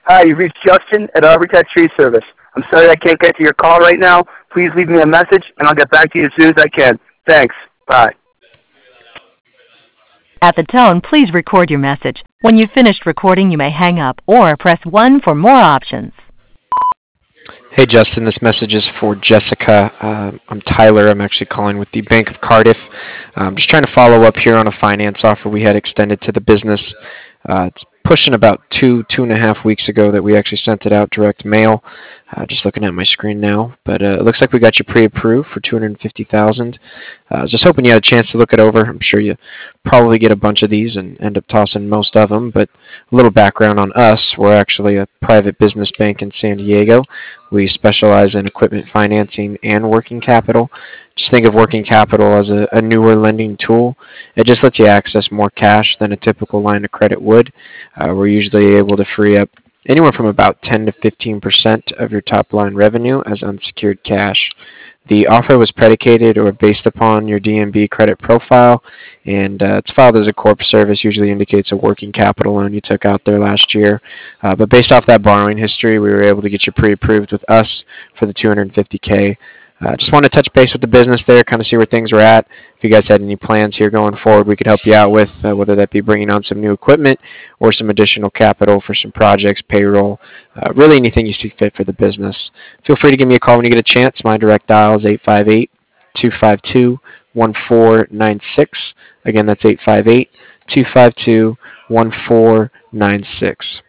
Hi, you've reached Justin at Arbortech Tree Service. I'm sorry I can't get to your call right now. Please leave me a message, and I'll get back to you as soon as I can. Thanks. Bye. At the tone, please record your message. When you've finished recording, you may hang up or press 1 for more options. Hey Justin, this message is for Jessica. I'm Tyler. I'm actually calling with the Bank of Cardiff. I'm just trying to follow up here on a finance offer we had extended to the business. It's pushing about 2.5 weeks ago that we actually sent it out direct mail. Just looking at my screen now, but it looks like we got you pre-approved for $250,000. Just hoping you had a chance to look it over. I'm sure you probably get a bunch of these and end up tossing most of them. But a little background on us: we're actually a private business bank in San Diego. We specialize in equipment financing and working capital. Just think of working capital as a newer lending tool. It just lets you access more cash than a typical line of credit would. We're usually able to free up anywhere from about 10 to 15% of your top line revenue as unsecured cash. The offer was predicated or based upon your DNB credit profile, and it's filed as a corp service. Usually indicates a working capital loan you took out there last year. But based off that borrowing history, we were able to get you pre-approved with us for the $250K. Just want to touch base with the business there, kind of see where things are at. If you guys had any plans here going forward, we could help you out with, whether that be bringing on some new equipment or some additional capital for some projects, payroll, really anything you see fit for the business. Feel free to give me a call when you get a chance. My direct dial is 858-252-1496. Again, that's 858-252-1496.